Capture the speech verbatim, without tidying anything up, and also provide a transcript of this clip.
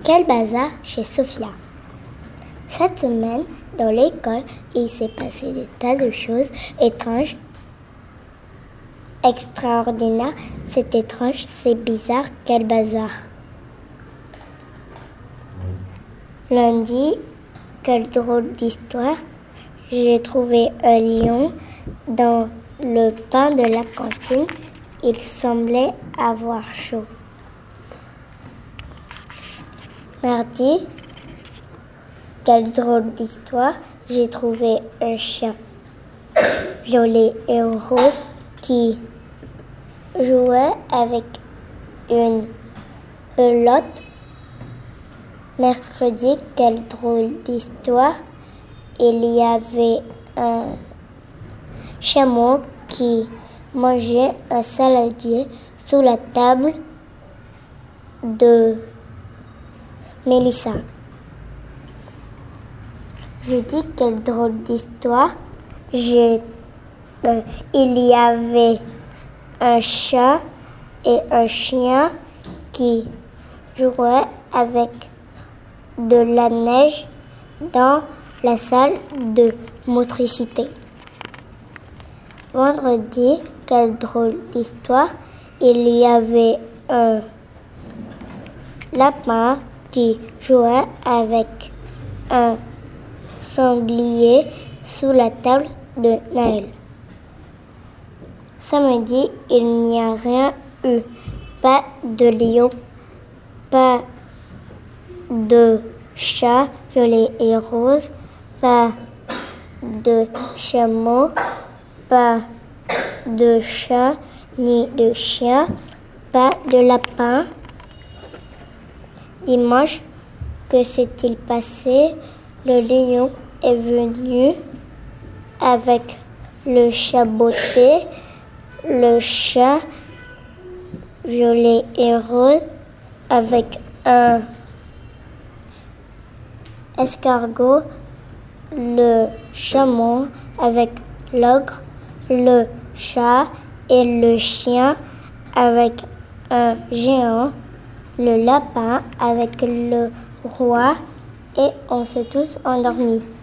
Quel bazar chez Sophia. Cette semaine, dans l'école, il s'est passé des tas de choses étranges, extraordinaires. C'est étrange, c'est bizarre, quel bazar. Lundi, quelle drôle d'histoire. J'ai trouvé un lion dans le pain de la cantine. Il semblait avoir chaud. Mardi, quelle drôle d'histoire. J'ai trouvé un chien violet et rose qui jouait avec une pelote. Mercredi, quelle drôle d'histoire. Il y avait un chameau qui mangeait un saladier sous la table de Mélissa. Jeudi, quelle drôle d'histoire. J'ai, euh, il y avait un chat et un chien qui jouaient avec de la neige dans la salle de motricité. Vendredi, quelle drôle d'histoire. Il y avait un lapin qui jouait avec un sanglier sous la table de Naël. Samedi, il n'y a rien eu. Pas de lion, pas de chat violet et rose, pas de chameau, pas de chat ni de chien, pas de lapin. Dimanche, que s'est-il passé? Le lion est venu avec le chat botté, le chat violet et rose avec un escargot, le chameau avec l'ogre, le chat et le chien avec un géant, le lapin avec le roi, et on s'est tous endormis.